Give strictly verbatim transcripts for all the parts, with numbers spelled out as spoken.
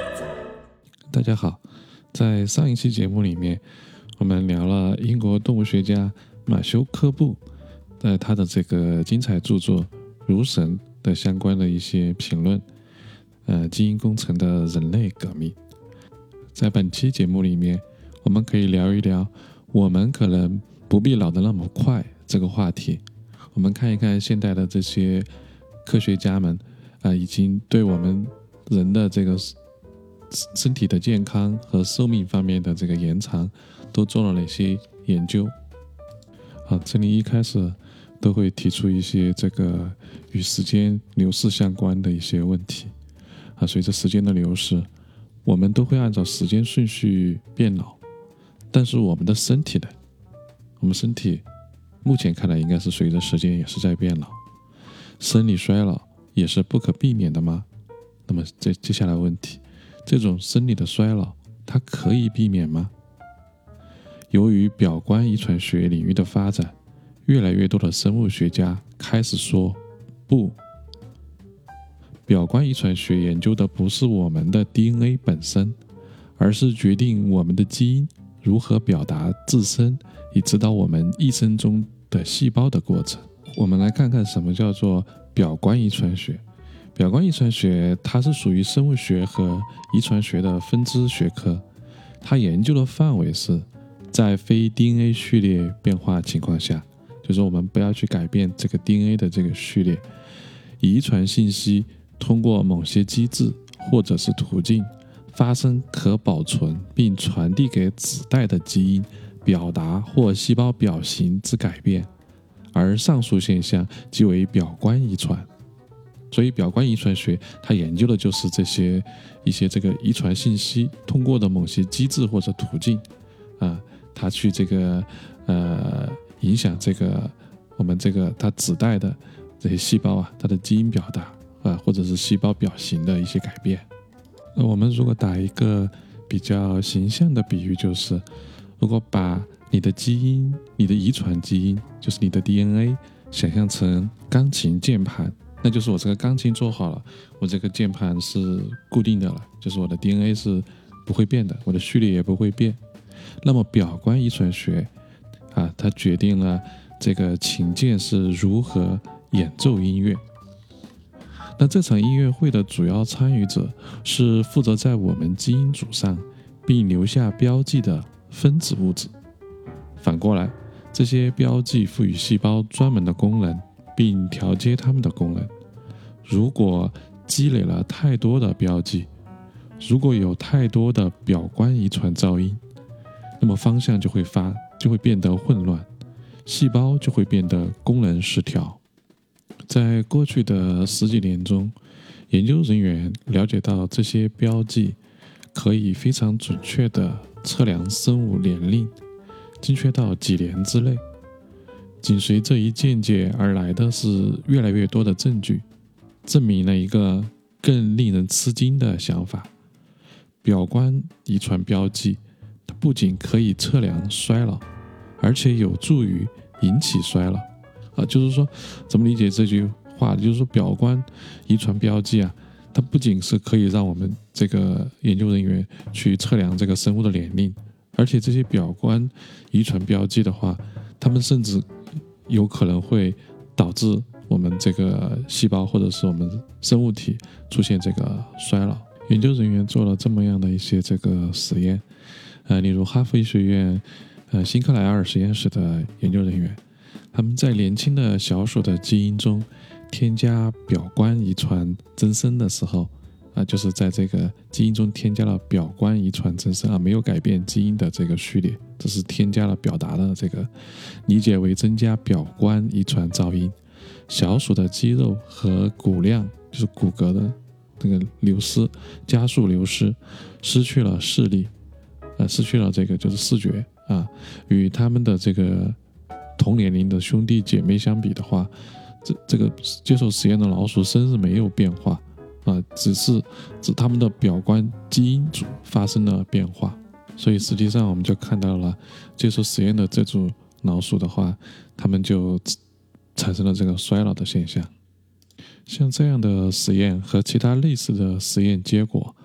大家好，在上一期节目里面，我们聊了英国动物学家马修·科布在他的这个精彩著作《如神》的相关的一些评论，呃，基因工程的人类革命。在本期节目里面，我们可以聊一聊我们可能不必老得那么快这个话题。我们看一看现代的这些科学家们啊、呃，已经对我们人的这个身体的健康和寿命方面的这个延长都做了哪些研究。好，这里一开始都会提出一些这个与时间流逝相关的一些问题啊。随着时间的流逝，我们都会按照时间顺序变老，但是我们的身体呢？我们身体目前看来应该是随着时间也是在变老，生理衰老也是不可避免的吗？那么这接下来问题，这种生理的衰老它可以避免吗？由于表观遗传学领域的发展，越来越多的生物学家开始说不，表观遗传学研究的不是我们的 D N A 本身，而是决定我们的基因如何表达自身以指导我们一生中的细胞的过程。我们来看看什么叫做表观遗传学。表观遗传学它是属于生物学和遗传学的分支学科，它研究的范围是在非 D N A 序列变化情况下，就是我们不要去改变这个 D N A 的这个序列，遗传信息通过某些机制或者是途径发生可保存并传递给子代的基因表达或细胞表型之改变，而上述现象即为表观遗传。所以表观遗传学它研究的就是这些一些这个遗传信息通过的某些机制或者途径啊，它去这个呃影响这个我们这个它子代的这些细胞啊，它的基因表达啊，或者是细胞表型的一些改变。那我们如果打一个比较形象的比喻，就是如果把你的基因你的遗传基因就是你的 D N A 想象成钢琴键盘，那就是我这个钢琴做好了，我这个键盘是固定的了，就是我的 D N A 是不会变的，我的序列也不会变。那么表观遗传学啊，它决定了这个琴键是如何演奏音乐。那这场音乐会的主要参与者是负责在我们基因组上并留下标记的分子物质。反过来，这些标记赋予细胞专门的功能，并调节它们的功能。如果积累了太多的标记，如果有太多的表观遗传噪音，那么方向就会发就会变得混乱，细胞就会变得功能失调。在过去的十几年中，研究人员了解到这些标记可以非常准确地测量生物年龄，精确到几年之内。紧随这一见解而来的是越来越多的证据，证明了一个更令人吃惊的想法：表观遗传标记它不仅可以测量衰老，而且有助于引起衰老。啊，就是说，怎么理解这句话？就是说，表观遗传标记啊，它不仅是可以让我们这个研究人员去测量这个生物的年龄，而且这些表观遗传标记的话，它们甚至有可能会导致我们这个细胞或者是我们生物体出现这个衰老。研究人员做了这么样的一些这个实验，呃，例如哈佛医学院呃辛克莱尔实验室的研究人员，他们在年轻的小鼠的基因中添加表观遗传增生的时候啊，就是在这个基因中添加了表观遗传增生啊，没有改变基因的这个序列，只是添加了表达的这个，理解为增加表观遗传噪音。小鼠的肌肉和骨量，就是骨骼的这个流失，加速流失，失去了视力，呃，失去了这个就是视觉啊，与他们的这个同年龄的兄弟姐妹相比的话，这这个接受实验的老鼠生日没有变化啊，只是指他们的表观基因组发生了变化。所以实际上我们就看到了，接受实验的这组老鼠的话，他们就产生了这个衰老的现象。像这样的实验和其他类似的实验结果，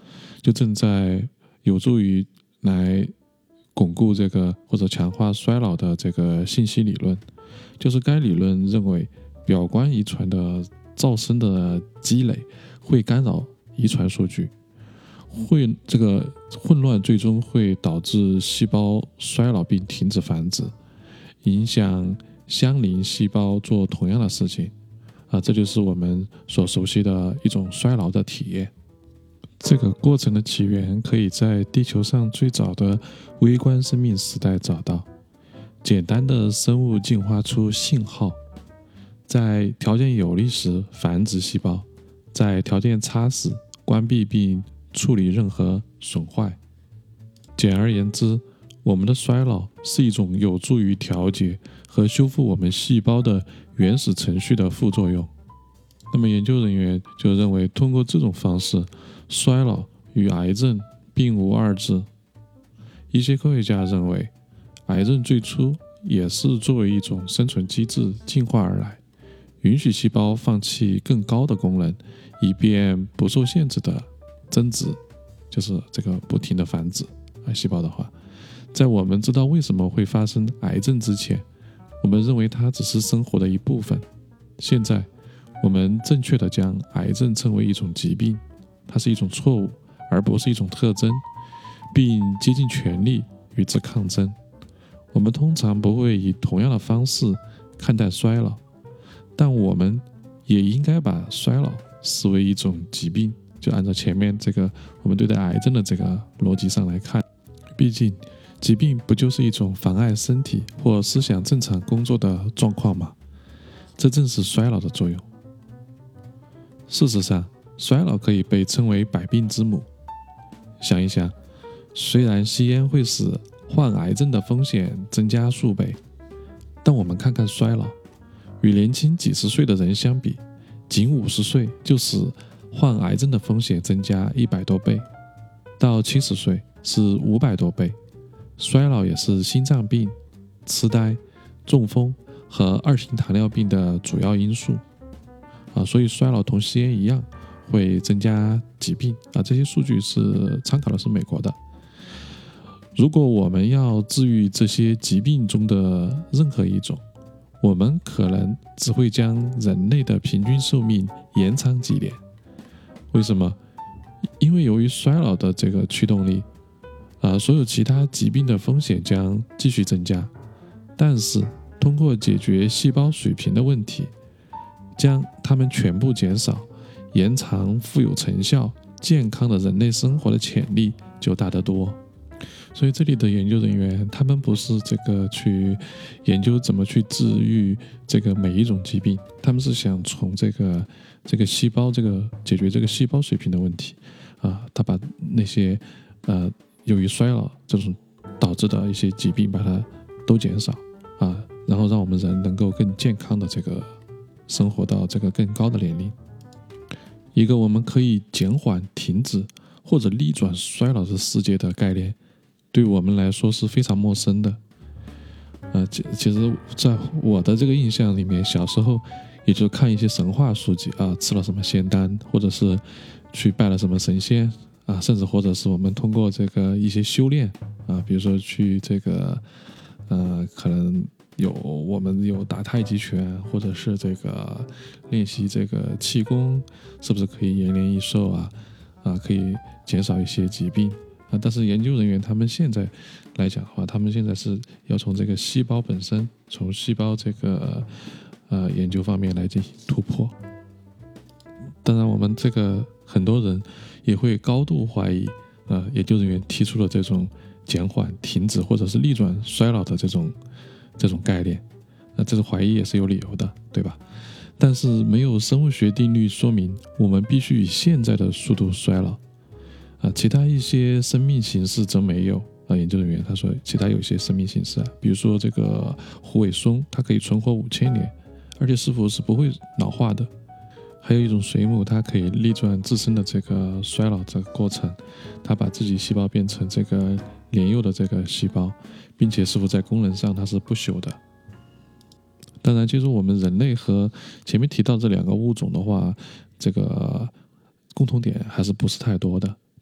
就正在有助于来巩固这个或者强化衰老的这个信息理论。就是该理论认为，表观遗传的噪声的积累会干扰遗传数据，会这个混乱最终会导致细胞衰老并停止繁殖，影响相邻细胞做同样的事情啊，这就是我们所熟悉的一种衰老的体验。这个过程的起源可以在地球上最早的微观生命时代找到。简单的生物进化出信号，在条件有利时繁殖细胞，在条件差时关闭并处理任何损坏。简而言之，我们的衰老是一种有助于调节和修复我们细胞的原始程序的副作用。那么研究人员就认为，通过这种方式，衰老与癌症并无二致。一些科学家认为，癌症最初也是作为一种生存机制进化而来，允许细胞放弃更高的功能，以便不受限制的增殖，就是这个不停的繁殖啊。细胞的话，在我们知道为什么会发生癌症之前，我们认为它只是生活的一部分。现在，我们正确的将癌症称为一种疾病，它是一种错误，而不是一种特征，并竭尽全力与之抗争。我们通常不会以同样的方式看待衰老，但我们也应该把衰老视为一种疾病，就按照前面这个我们对待癌症的这个逻辑上来看。毕竟疾病不就是一种妨碍身体或思想正常工作的状况吗？这正是衰老的作用。事实上，衰老可以被称为百病之母。想一想，虽然吸烟会使患癌症的风险增加数倍，但我们看看衰老，与年轻几十岁的人相比，仅五十岁就使患癌症的风险增加一百多倍，到七十岁是五百多倍。衰老也是心脏病、痴呆、中风和二型糖尿病的主要因素啊，所以衰老同吸烟一样会增加疾病啊。这些数据是参考的是美国的。如果我们要治愈这些疾病中的任何一种，我们可能只会将人类的平均寿命延长几年。为什么？因为由于衰老的这个驱动力，呃，所有其他疾病的风险将继续增加。但是，通过解决细胞水平的问题，将它们全部减少，延长富有成效、健康的人类生活的潜力就大得多。所以这里的研究人员，他们不是这个去研究怎么去治愈这个每一种疾病，他们是想从这个这个细胞这个解决这个细胞水平的问题啊，他把那些呃由于衰老这种导致的一些疾病把它都减少啊，然后让我们人能够更健康的这个生活到这个更高的年龄。一个我们可以减缓、停止或者逆转衰老的世界的概念，对我们来说是非常陌生的。呃，其其实在我的这个印象里面，小时候也就看一些神话书籍啊，吃了什么仙丹，或者是去拜了什么神仙啊，甚至或者是我们通过这个一些修炼啊，比如说去这个呃，可能有我们有打太极拳，或者是这个练习这个气功，是不是可以延年益寿啊？啊，可以减少一些疾病。啊，但是研究人员他们现在来讲的话，他们现在是要从这个细胞本身，从细胞这个呃研究方面来进行突破。当然，我们这个很多人也会高度怀疑，呃，研究人员提出了这种减缓、停止或者是逆转衰老的这种这种概念，那这种怀疑也是有理由的，对吧？但是没有生物学定律说明我们必须以现在的速度衰老。啊，其他一些生命形式则没有啊。研究人员他说，其他有一些生命形式啊，比如说这个虎尾松，它可以存活五千年，而且似乎是不会老化的。还有一种水母，它可以逆转自身的这个衰老这个过程，它把自己细胞变成这个年幼的这个细胞，并且似乎在功能上它是不朽的。当然，其实我们人类和前面提到这两个物种的话，这个共同点还是不是太多的。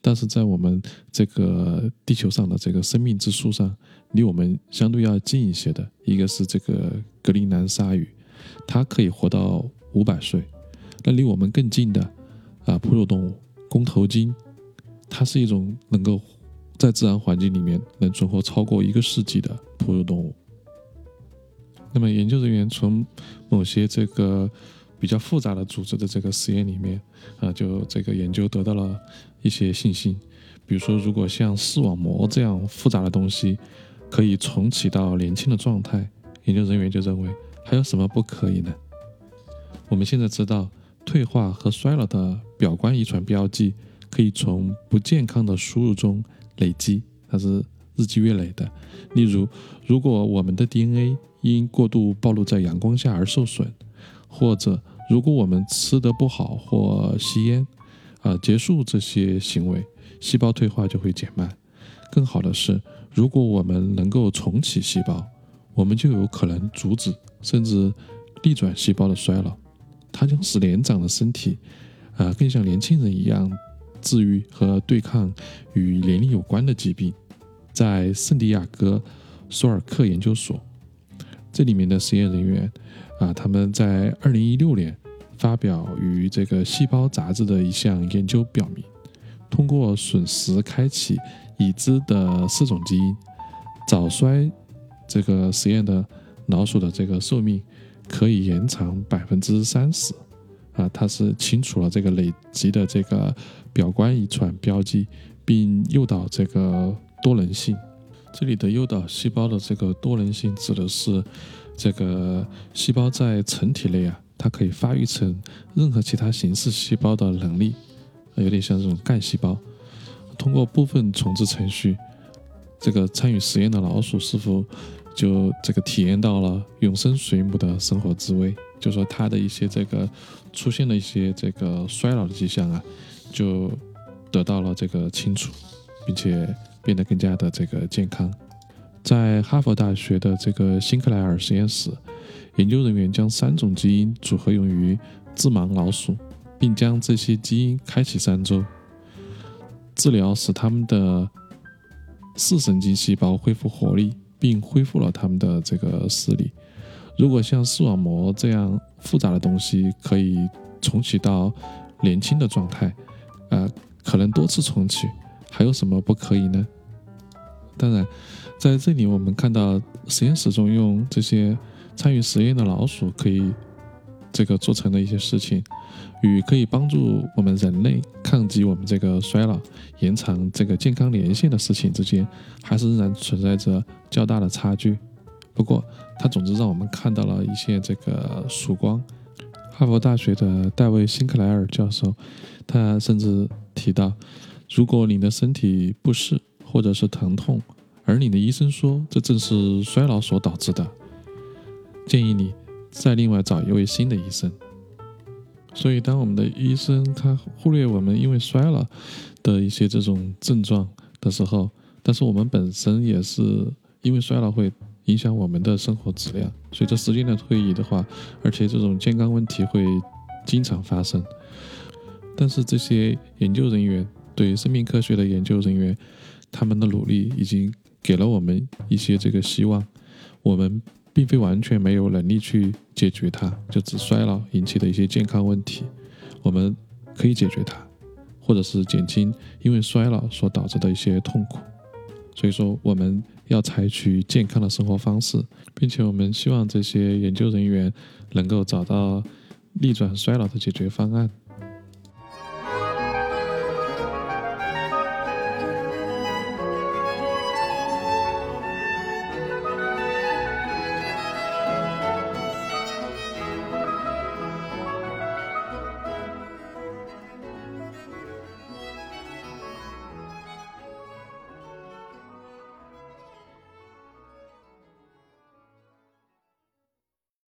但是在我们这个地球上的这个生命之树上，离我们相对要近一些的，一个是这个格陵兰鲨鱼，它可以活到五百岁。那离我们更近的啊，哺乳动物弓头鲸，它是一种能够在自然环境里面能存活超过一个世纪的哺乳动物。那么研究人员从某些这个比较复杂的组织的这个实验里面啊，就这个研究得到了一些信息。比如说，如果像视网膜这样复杂的东西可以重启到年轻的状态，研究人员就认为还有什么不可以呢？我们现在知道，退化和衰老的表观遗传标记可以从不健康的输入中累积，它是日积月累的。例如，如果我们的 D N A 因过度暴露在阳光下而受损，或者如果我们吃得不好或吸烟，呃，结束这些行为，细胞退化就会减慢。更好的是，如果我们能够重启细胞，我们就有可能阻止甚至逆转细胞的衰老，它将使年长的身体，呃，更像年轻人一样治愈和对抗与年龄有关的疾病。在圣地亚哥索尔克研究所，这里面的实验人员啊，他们在二零一六年发表于这个《细胞》杂志的一项研究表明，通过损失开启已知的四种基因，早衰这个实验的老鼠的这个寿命可以延长百分之三十啊，它是清除了这个累积的这个表观遗传标记，并诱导这个多能性。这里的诱导细胞的这个多能性指的是这个细胞在成体内啊，它可以发育成任何其他形式细胞的能力，有点像这种干细胞。通过部分重置程序，这个参与实验的老鼠似乎就这个体验到了永生水母的生活滋味，就说它的一些这个出现了一些这个衰老的迹象啊，就得到了这个清除，并且变得更加的这个健康。在哈佛大学的这个辛克莱尔实验室，研究人员将三种基因组合用于致盲老鼠，并将这些基因开启三周，治疗使他们的视神经细胞恢复活力，并恢复了他们的这个视力。如果像视网膜这样复杂的东西可以重启到年轻的状态，呃，可能多次重启，还有什么不可以呢？当然，在这里我们看到实验室中用这些参与实验的老鼠可以这个做成的一些事情，与可以帮助我们人类抗击我们这个衰老、延长这个健康年限的事情之间，还是仍然存在着较大的差距。不过，它总之让我们看到了一些这个曙光。哈佛大学的戴维·辛克莱尔教授，他甚至提到，如果你的身体不适或者是疼痛，而你的医生说这正是衰老所导致的，建议你再另外找一位新的医生。所以当我们的医生他忽略我们因为衰老的一些这种症状的时候，但是我们本身也是因为衰老会影响我们的生活质量，随着时间的推移的话，而且这种健康问题会经常发生。但是这些研究人员，对生命科学的研究人员，他们的努力已经给了我们一些这个希望。我们并非完全没有能力去解决它，就指衰老引起的一些健康问题，我们可以解决它，或者是减轻因为衰老所导致的一些痛苦。所以说我们要采取健康的生活方式，并且我们希望这些研究人员能够找到逆转衰老的解决方案。